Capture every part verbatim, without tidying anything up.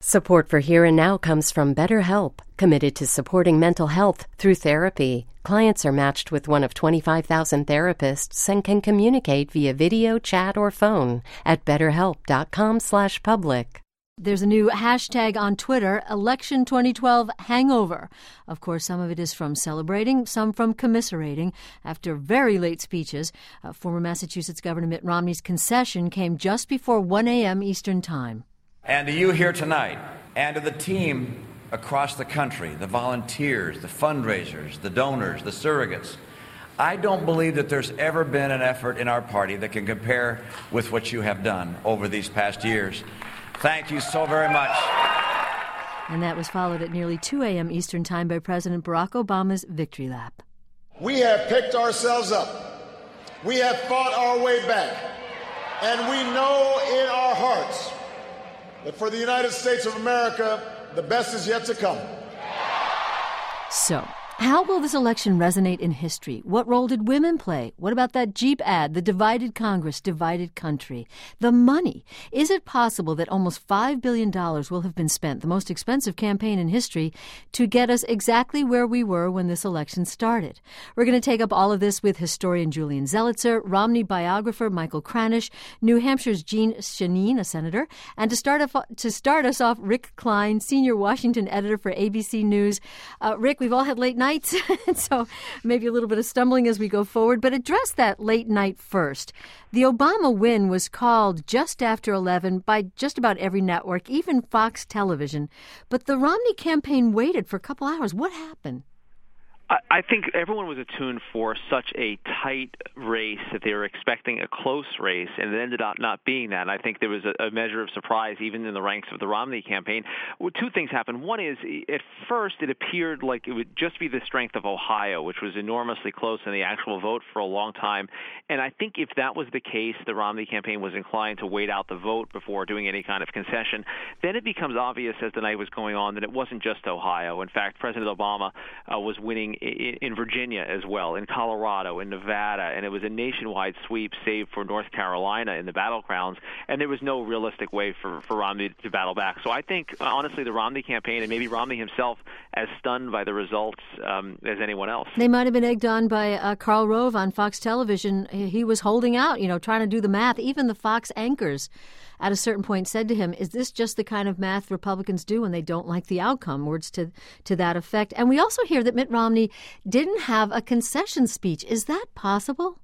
Support for Here and Now comes from BetterHelp, committed to supporting mental health through therapy. Clients are matched with one of twenty-five thousand therapists and can communicate via video, chat, or phone at betterhelp.com slash public. There's a new hashtag on Twitter, Election twenty twelve Hangover. Of course, some of it is from celebrating, some from commiserating. After very late speeches, uh, former Massachusetts Governor Mitt Romney's concession came just before one a.m. Eastern Time. And to you here tonight, and to the team across the country, the volunteers, the fundraisers, the donors, the surrogates, I don't believe that there's ever been an effort in our party that can compare with what you have done over these past years. Thank you so very much. And that was followed at nearly two a.m. Eastern Time by President Barack Obama's victory lap. We have picked ourselves up. We have fought our way back. And we know in our hearts that for the United States of America, the best is yet to come. So, how will this election resonate in history? What role did women play? What about that Jeep ad, the divided Congress, divided country? The money. Is it possible that almost five billion dollars will have been spent, the most expensive campaign in history, to get us exactly where we were when this election started? We're going to take up all of this with historian Julian Zelizer, Romney biographer Michael Kranish, New Hampshire's Jean Shanine, a senator, and to start, off, to start us off, Rick Klein, senior Washington editor for A B C News. Uh, Rick, we've all had late nights. So maybe a little bit of stumbling as we go forward, but address that late night first. The Obama win was called just after eleven by just about every network, even Fox Television. But the Romney campaign waited for a couple hours. What happened? I think everyone was attuned for such a tight race that they were expecting a close race, and it ended up not being that. And I think there was a, a measure of surprise even in the ranks of the Romney campaign. Well, two things happened. One is, at first, it appeared like it would just be the strength of Ohio, which was enormously close in the actual vote for a long time. And I think if that was the case, the Romney campaign was inclined to wait out the vote before doing any kind of concession. Then it becomes obvious as the night was going on that it wasn't just Ohio. In fact, President Obama uh, was winning in Virginia as well, in Colorado, in Nevada, and it was a nationwide sweep save for North Carolina in the battlegrounds, and there was no realistic way for, for Romney to battle back. So I think, honestly, the Romney campaign, and maybe Romney himself, as stunned by the results um, as anyone else. They might have been egged on by uh, Karl Rove on Fox Television. He was holding out, you know, trying to do the math. Even the Fox anchors at a certain point said to him, is this just the kind of math Republicans do when they don't like the outcome? Words to, to that effect. And we also hear that Mitt Romney didn't have a concession speech. Is that possible?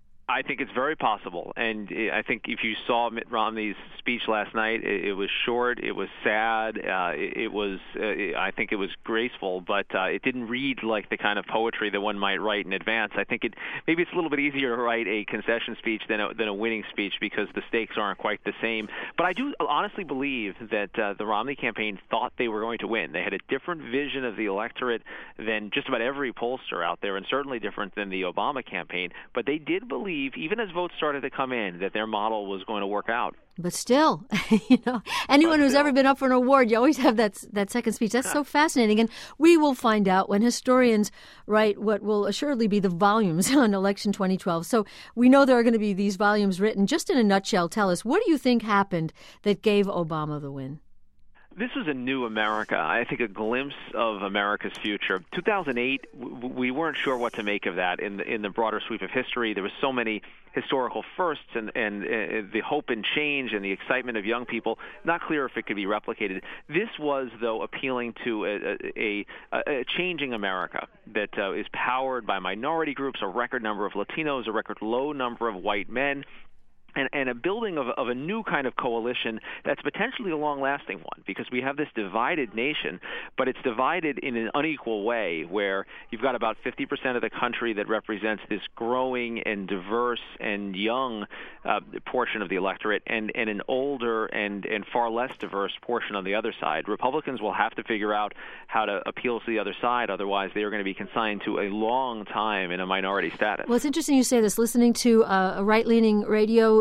I think it's very possible, and I think if you saw Mitt Romney's speech last night, it, it was short, it was sad, uh, it, it was, uh, I think it was graceful, but uh, it didn't read like the kind of poetry that one might write in advance. I think it maybe it's a little bit easier to write a concession speech than a, than a winning speech because the stakes aren't quite the same. But I do honestly believe that uh, the Romney campaign thought they were going to win. They had a different vision of the electorate than just about every pollster out there, and certainly different than the Obama campaign, but they did believe, even as votes started to come in, that their model was going to work out. But still, you know, anyone but who's still. ever been up for an award, you always have that that second speech. That's so fascinating. And we will find out when historians write what will assuredly be the volumes on Election twenty twelve. So we know there are going to be these volumes written. Just in a nutshell, tell us, what do you think happened that gave Obama the win? This was a new America, I think a glimpse of America's future. two thousand eight, we weren't sure what to make of that in the, in the broader sweep of history. There were so many historical firsts and, and uh, the hope and change and the excitement of young people, not clear if it could be replicated. This was, though, appealing to a, a, a, a changing America that uh, is powered by minority groups, a record number of Latinos, a record low number of white men, And, and a building of, of a new kind of coalition that's potentially a long-lasting one, because we have this divided nation, but it's divided in an unequal way where you've got about fifty percent of the country that represents this growing and diverse and young uh, portion of the electorate and, and an older and, and far less diverse portion on the other side. Republicans will have to figure out how to appeal to the other side, otherwise they are going to be consigned to a long time in a minority status. Well, it's interesting you say this. Listening to uh, a right-leaning radio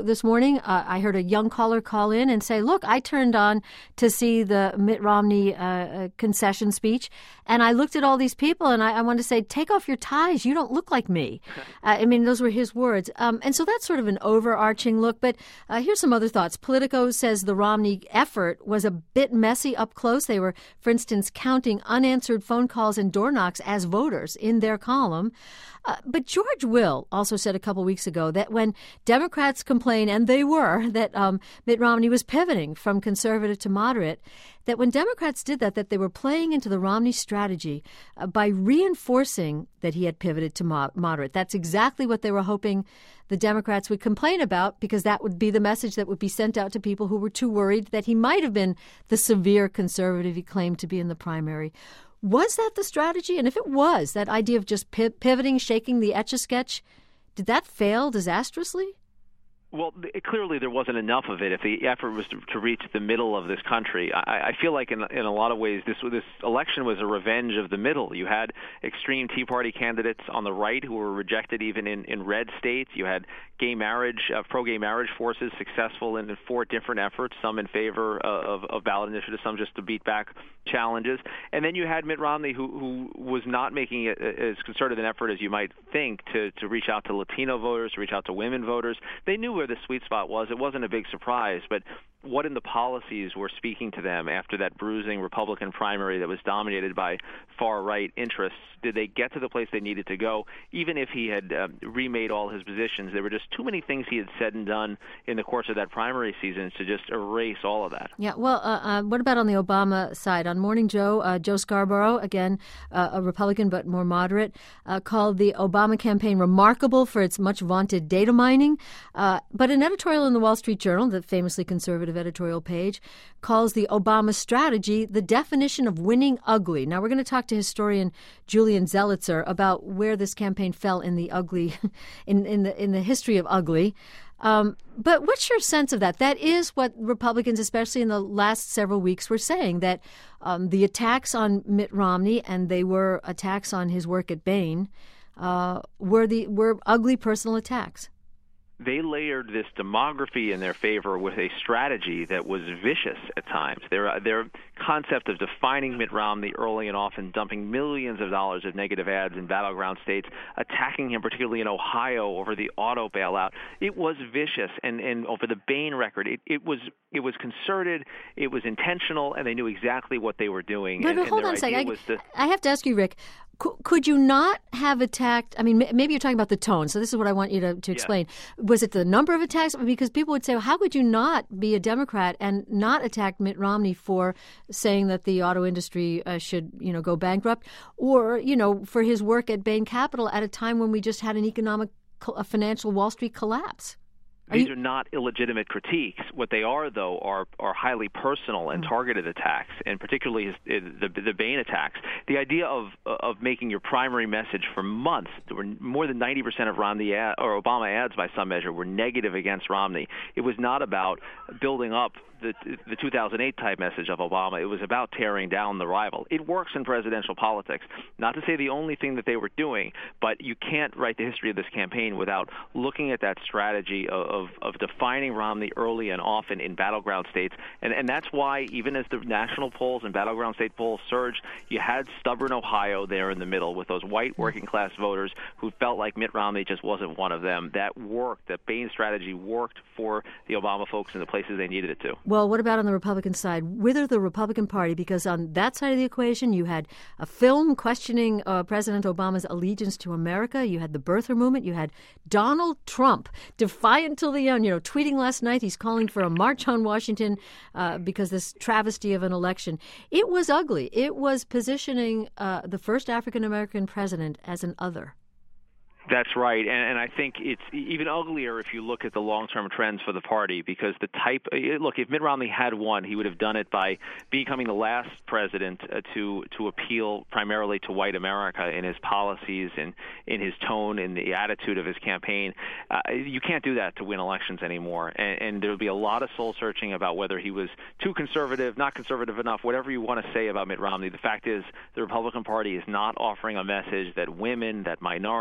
this morning, uh, I heard a young caller call in and say, look, I turned on to see the Mitt Romney uh, concession speech, and I looked at all these people, and I, I wanted to say, take off your ties. You don't look like me. uh, I mean, those were his words. Um, and so that's sort of an overarching look. But uh, here's some other thoughts. Politico says the Romney effort was a bit messy up close. They were, for instance, counting unanswered phone calls and door knocks as voters in their column. Uh, but George Will also said a couple weeks ago that when Democrats complain, and they were, that um, Mitt Romney was pivoting from conservative to moderate, that when Democrats did that, that they were playing into the Romney strategy uh, by reinforcing that he had pivoted to mo- moderate. That's exactly what they were hoping the Democrats would complain about, because that would be the message that would be sent out to people who were too worried that he might have been the severe conservative he claimed to be in the primary. Was that the strategy? And if it was, that idea of just pi- pivoting, shaking the Etch-a-Sketch, did that fail disastrously? Well, it, clearly there wasn't enough of it if the effort was to, to reach the middle of this country. I, I feel like in, in a lot of ways this this election was a revenge of the middle. You had extreme Tea Party candidates on the right who were rejected even in, in red states. You had gay marriage, uh, pro-gay marriage forces successful in, in four different efforts, some in favor of, of ballot initiatives, some just to beat back challenges. And then you had Mitt Romney, who, who was not making it as concerted an effort as you might think to, to reach out to Latino voters, to reach out to women voters. They knew where the sweet spot was. It wasn't a big surprise, but what in the policies were speaking to them after that bruising Republican primary that was dominated by far-right interests? Did they get to the place they needed to go? Even if he had uh, remade all his positions, there were just too many things he had said and done in the course of that primary season to just erase all of that. Yeah, well, uh, uh, what about on the Obama side? On Morning Joe, uh, Joe Scarborough, again, uh, a Republican but more moderate, uh, called the Obama campaign remarkable for its much-vaunted data mining. Uh, but an editorial in the Wall Street Journal, the famously conservative editorial page, calls the Obama strategy the definition of winning ugly. Now, we're going to talk to historian Julian Zelizer about where this campaign fell in the ugly, in, in the in the history of ugly. Um, but what's your sense of that? That is what Republicans, especially in the last several weeks, were saying, that um, the attacks on Mitt Romney, and they were attacks on his work at Bain, uh, were the were ugly personal attacks. They layered this demography in their favor with a strategy that was vicious at times. Their their concept of defining Mitt Romney early and often, dumping millions of dollars of negative ads in battleground states, attacking him particularly in Ohio over the auto bailout. It was vicious, and, and over the Bain record, it, it was it was concerted, it was intentional, and they knew exactly what they were doing. But, and, but and hold their on a second. was I, to, I have to ask you, Rick. Could you not have attacked, I mean, maybe you're talking about the tone, so this is what I want you to, to explain. Yeah. Was it the number of attacks? Because people would say, well, how could you not be a Democrat and not attack Mitt Romney for saying that the auto industry uh, should, you know, go bankrupt, or, you know, for his work at Bain Capital at a time when we just had an economic, a financial Wall Street collapse? These are not illegitimate critiques. What they are, though, are are highly personal and targeted attacks, and particularly his, the the Bain attacks. The idea of of making your primary message for months, there were more than ninety percent of Romney ad, or Obama ads, by some measure, were negative against Romney. It was not about building up the the two thousand eight type message of Obama. It was about tearing down the rival. It works in presidential politics. Not to say the only thing that they were doing, but you can't write the history of this campaign without looking at that strategy of of, of defining Romney early and often in battleground states. And and that's why, even as the national polls and battleground state polls surged, you had stubborn Ohio there in the middle with those white working class voters who felt like Mitt Romney just wasn't one of them. That worked. That Bain strategy worked for the Obama folks in the places they needed it to. Well, what about on the Republican side? Whither the Republican Party? Because on that side of the equation, you had a film questioning uh, President Obama's allegiance to America. You had the birther movement. You had Donald Trump, defiant till the end, you know, tweeting last night he's calling for a march on Washington uh, because this travesty of an election. It was ugly. It was positioning uh, the first African-American president as an other. That's right, and, and I think it's even uglier if you look at the long-term trends for the party, because the type – look, if Mitt Romney had won, he would have done it by becoming the last president uh, to to appeal primarily to white America in his policies and in his tone and the attitude of his campaign. Uh, you can't do that to win elections anymore, and, and there will be a lot of soul-searching about whether he was too conservative, not conservative enough, whatever you want to say about Mitt Romney. The fact is the Republican Party is not offering a message that women, that minorities, that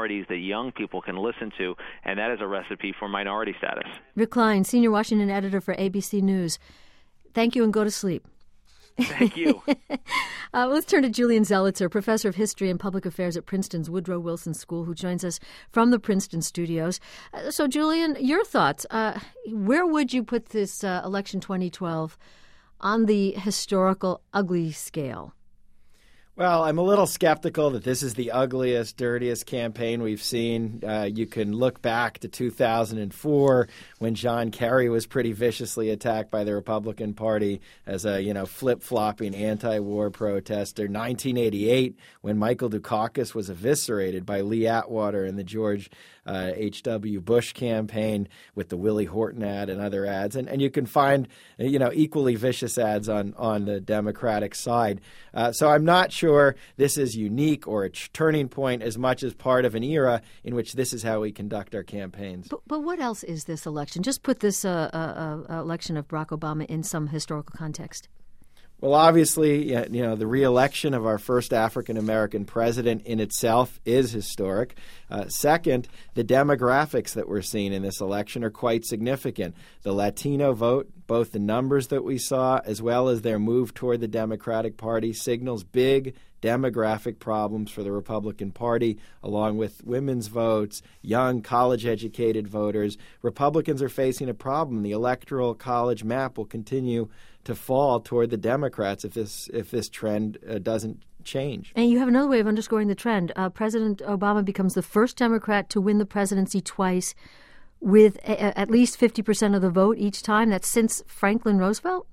young people can listen to, and that is a recipe for minority status. Rick Klein, senior Washington editor for A B C News. Thank you and go to sleep. Thank you. uh, let's turn to Julian Zelizer, professor of history and public affairs at Princeton's Woodrow Wilson School, who joins us from the Princeton studios. Uh, so, Julian, your thoughts. Uh, where would you put this uh, election twenty twelve on the historical ugly scale? Well, I'm a little skeptical that this is the ugliest, dirtiest campaign we've seen. Uh, you can look back to two thousand four when John Kerry was pretty viciously attacked by the Republican Party as a, you know, flip-flopping anti-war protester. nineteen eighty-eight when Michael Dukakis was eviscerated by Lee Atwater in the George uh, H W Bush campaign with the Willie Horton ad and other ads. And, and you can find, you know, equally vicious ads on, on the Democratic side. Uh, so I'm not sure this is unique or a turning point as much as part of an era in which this is how we conduct our campaigns. But, but what else is this election? Just put this uh, uh, uh, election of Barack Obama in some historical context. Well, obviously, you know, the re-election of our first African-American president in itself is historic. Uh, second, the demographics that we're seeing in this election are quite significant. The Latino vote, both the numbers that we saw as well as their move toward the Democratic Party, signals big demographic problems for the Republican Party, along with women's votes, young college-educated voters. Republicans are facing a problem. The electoral college map will continue to fall toward the Democrats if this if this trend uh, doesn't change. And you have another way of underscoring the trend. Uh, President Obama becomes the first Democrat to win the presidency twice with a, at least fifty percent of the vote each time. That's since Franklin Roosevelt?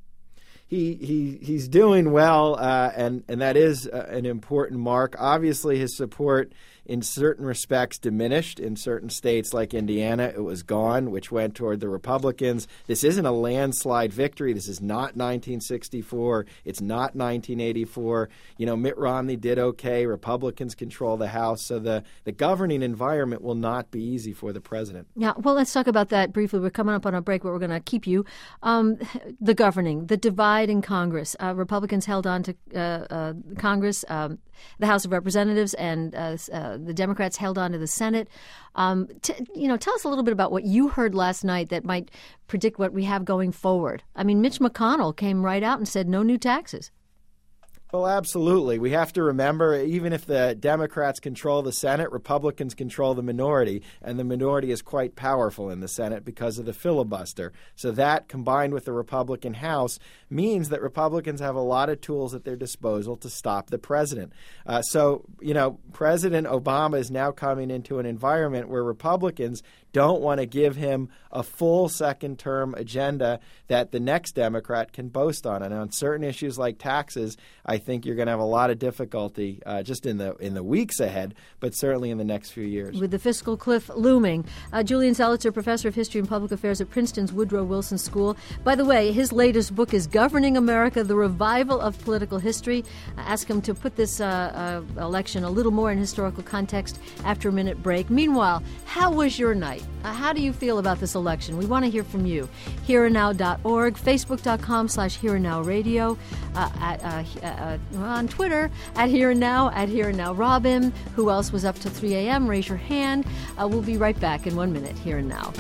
He, he he's doing well, uh, and, and that is uh, an important mark. Obviously, his support in certain respects diminished. In certain states like Indiana, it was gone, which went toward the Republicans. This isn't a landslide victory. This is not nineteen sixty-four. It's not nineteen eighty-four. You know, Mitt Romney did okay. Republicans control the House. So the, the governing environment will not be easy for the president. Yeah, well, let's talk about that briefly. We're coming up on a break, but we're going to keep you. Um, the governing, the divide in Congress. Uh, Republicans held on to uh, uh, Congress, um, the House of Representatives, and uh, uh, the Democrats held on to the Senate. Um, t- you know, tell us a little bit about what you heard last night that might predict what we have going forward. I mean, Mitch McConnell came right out and said no new taxes. Well, absolutely. We have to remember, even if the Democrats control the Senate, Republicans control the minority, and the minority is quite powerful in the Senate because of the filibuster. So that, combined with the Republican House, means that Republicans have a lot of tools at their disposal to stop the president. Uh, so, you know, President Obama is now coming into an environment where Republicans don't want to give him a full second-term agenda that the next Democrat can boast on. And on certain issues like taxes, I think you're going to have a lot of difficulty uh, just in the in the weeks ahead, but certainly in the next few years. With the fiscal cliff looming. Uh, Julian Zelizer, professor of history and public affairs at Princeton's Woodrow Wilson School. By the way, his latest book is Governing America, The Revival of Political History. I ask him to put this uh, uh, election a little more in historical context after a minute break. Meanwhile, how was your night? Uh, how do you feel about this election? We want to hear from you. here and now dot org, facebook.com slash Here and Now Radio, uh, at, uh, uh, on Twitter, at Here and Now, at Here and Now Robin. Who else was up till three a.m.? Raise your hand. Uh, we'll be right back in one minute. Here and Now.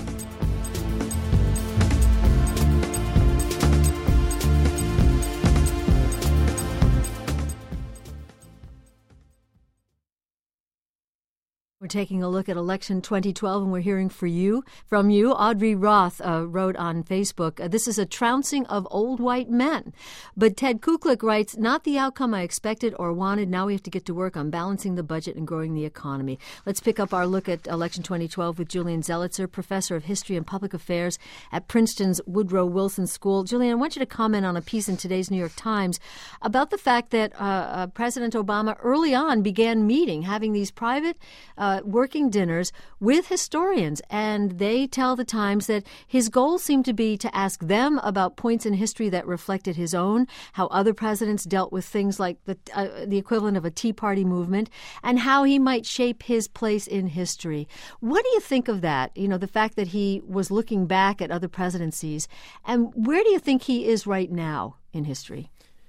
We're taking a look at election twenty twelve, and we're hearing for you, from you. Audrey Roth uh, wrote on Facebook, uh, this is a trouncing of old white men. But Ted Kuklik writes, not the outcome I expected or wanted. Now we have to get to work on balancing the budget and growing the economy. Let's pick up our look at election twenty twelve with Julian Zelizer, professor of history and public affairs at Princeton's Woodrow Wilson School. Julian, I want you to comment on a piece in today's New York Times about the fact that uh, uh, President Obama early on began meeting, having these private uh, working dinners with historians, and they tell the Times that his goal seemed to be to ask them about points in history that reflected his own, how other presidents dealt with things like the uh, the equivalent of a Tea Party movement, and how he might shape his place in history. What do you think of that? You know, the fact that he was looking back at other presidencies, and where do you think he is right now in history?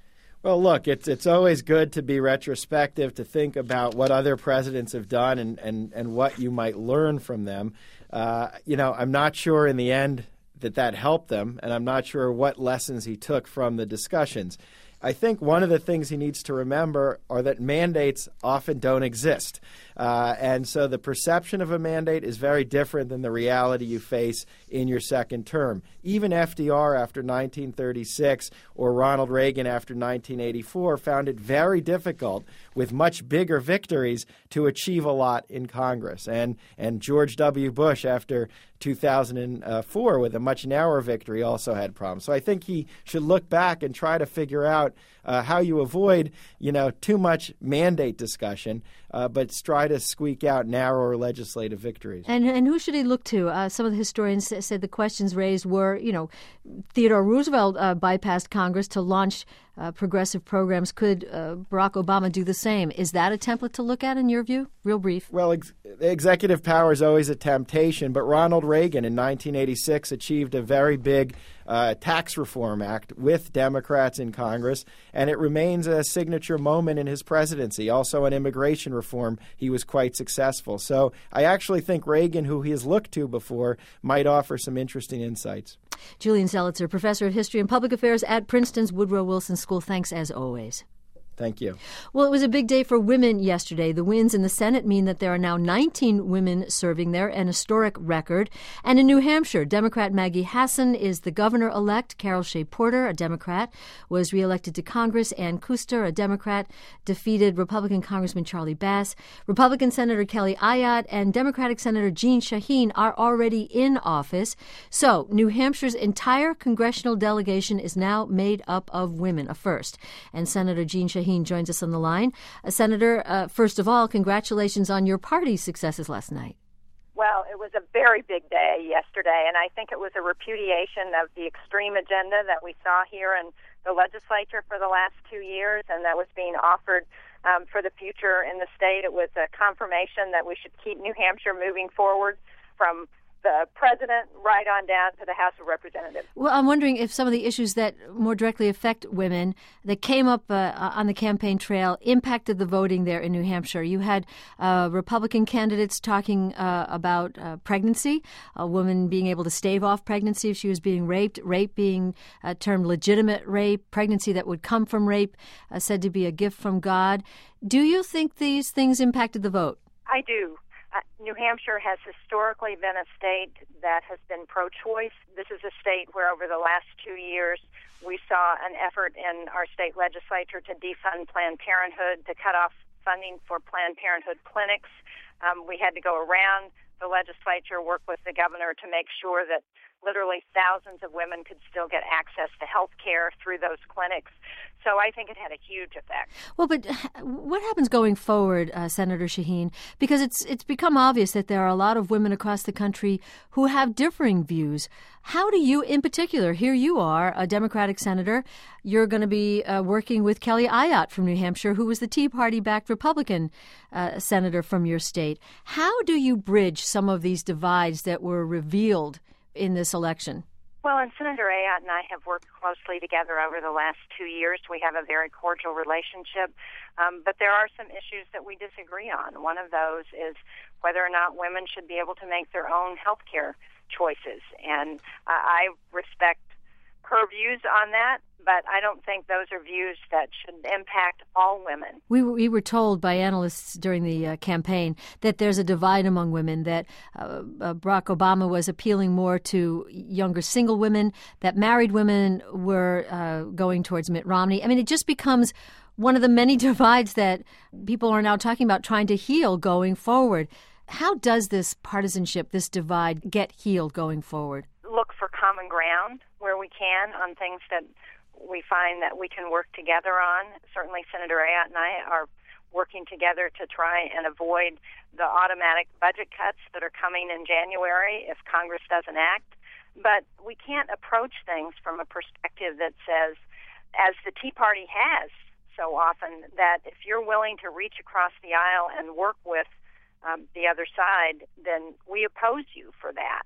Well, look, it's it's always good to be retrospective, to think about what other presidents have done and, and, and what you might learn from them. Uh, you know, I'm not sure in the end that that helped them, and I'm not sure what lessons he took from the discussions. I think one of the things he needs to remember are that mandates often don't exist. Uh, and so the perception of a mandate is very different than the reality you face in your second term. Even F D R after nineteen thirty-six or Ronald Reagan after nineteen eighty-four found it very difficult with much bigger victories to achieve a lot in Congress. And, and George W. Bush after two thousand four with a much narrower victory also had problems. So I think he should look back and try to figure out uh, how you avoid, you know, too much mandate discussion, uh, but try to squeak out narrower legislative victories. And and who should he look to? Uh, some of the historians said the questions raised were, you know, Theodore Roosevelt uh, bypassed Congress to launch uh, progressive programs. Could uh, Barack Obama do the same? Is that a template to look at in your view? Real brief. Well, ex- executive power is always a temptation, but Ronald Reagan in nineteen eighty-six achieved a very big uh, tax reform act with Democrats in Congress, and it remains a signature moment in his presidency. Also on immigration reform, he was quite successful. So I actually think Reagan, who he has looked to before, might offer some interesting insights. Julian Zelizer, professor of history and public affairs at Princeton's Woodrow Wilson School. Thanks as always. Thank you. Well, it was a big day for women yesterday. The wins in the Senate mean that there are now nineteen women serving there, an historic record. And in New Hampshire, Democrat Maggie Hassan is the governor-elect. Carol Shea Porter, a Democrat, was reelected to Congress. Ann Kuster, a Democrat, defeated Republican Congressman Charlie Bass. Republican Senator Kelly Ayotte and Democratic Senator Jeanne Shaheen are already in office. So New Hampshire's entire congressional delegation is now made up of women, a first. And Senator Jeanne Shaheen joins us on the line. Uh, Senator, uh, first of all, congratulations on your party's successes last night. Well, it was a very big day yesterday, and I think it was a repudiation of the extreme agenda that we saw here in the legislature for the last two years and that was being offered um, for the future in the state. It was a confirmation that we should keep New Hampshire moving forward from the president right on down to the House of Representatives. Well, I'm wondering if some of the issues that more directly affect women that came up uh, on the campaign trail impacted the voting there in New Hampshire. You had uh, Republican candidates talking uh, about uh, pregnancy, a woman being able to stave off pregnancy if she was being raped, rape being uh, termed legitimate rape, pregnancy that would come from rape uh, said to be a gift from God. Do you think these things impacted the vote? I do. Uh, New Hampshire has historically been a state that has been pro-choice. This is a state where over the last two years we saw an effort in our state legislature to defund Planned Parenthood, to cut off funding for Planned Parenthood clinics. Um, we had to go around the legislature, work with the governor to make sure that literally thousands of women could still get access to health care through those clinics. So I think it had a huge effect. Well, but what happens going forward, uh, Senator Shaheen? Because it's it's become obvious that there are a lot of women across the country who have differing views. How do you, in particular, here you are, a Democratic senator, you're going to be uh, working with Kelly Ayotte from New Hampshire, who was the Tea Party-backed Republican uh, senator from your state. How do you bridge some of these divides that were revealed in this election? Well, and Senator Ayotte and I have worked closely together over the last two years. We have a very cordial relationship, um, but there are some issues that we disagree on. One of those is whether or not women should be able to make their own health care choices, and uh, I respect her views on that, but I don't think those are views that should impact all women. We, we were told by analysts during the uh, campaign that there's a divide among women, that uh, uh, Barack Obama was appealing more to younger single women, that married women were uh, going towards Mitt Romney. I mean, it just becomes one of the many divides that people are now talking about trying to heal going forward. How does this partisanship, this divide, get healed going forward? Look for common ground where we can on things that we find that we can work together on. Certainly Senator Ayotte and I are working together to try and avoid the automatic budget cuts that are coming in January if Congress doesn't act. But we can't approach things from a perspective that says, as the Tea Party has so often, that if you're willing to reach across the aisle and work with um, the other side, then we oppose you for that.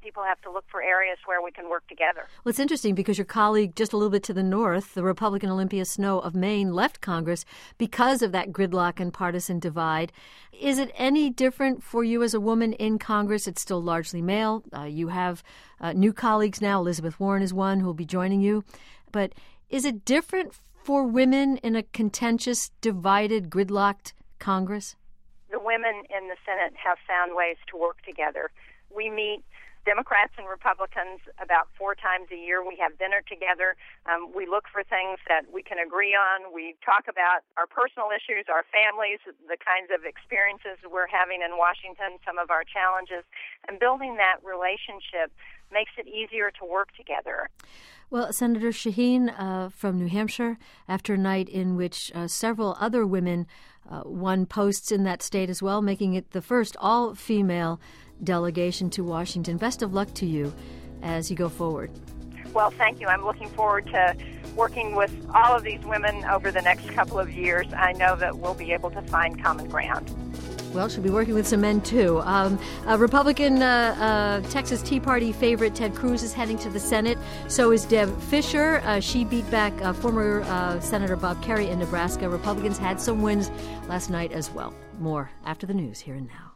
people have to look for areas where we can work together. Well, it's interesting because your colleague just a little bit to the north, the Republican Olympia Snowe of Maine, left Congress because of that gridlock and partisan divide. Is it any different for you as a woman in Congress? It's still largely male. Uh, you have uh, new colleagues now. Elizabeth Warren is one who will be joining you. But is it different for women in a contentious, divided, gridlocked Congress? The women in the Senate have found ways to work together. We meet Democrats and Republicans about four times a year. We have dinner together. Um, we look for things that we can agree on. We talk about our personal issues, our families, the kinds of experiences we're having in Washington, some of our challenges. And building that relationship makes it easier to work together. Well, Senator Shaheen uh, from New Hampshire, after a night in which uh, several other women uh, won posts in that state as well, making it the first all-female delegation to Washington. Best of luck to you as you go forward. Well, thank you. I'm looking forward to working with all of these women over the next couple of years. I know that we'll be able to find common ground. Well, she'll be working with some men, too. Um, a Republican uh, uh, Texas Tea Party favorite Ted Cruz is heading to the Senate. So is Deb Fischer. Uh, she beat back uh, former uh, Senator Bob Kerrey in Nebraska. Republicans had some wins last night as well. More after the news here and now.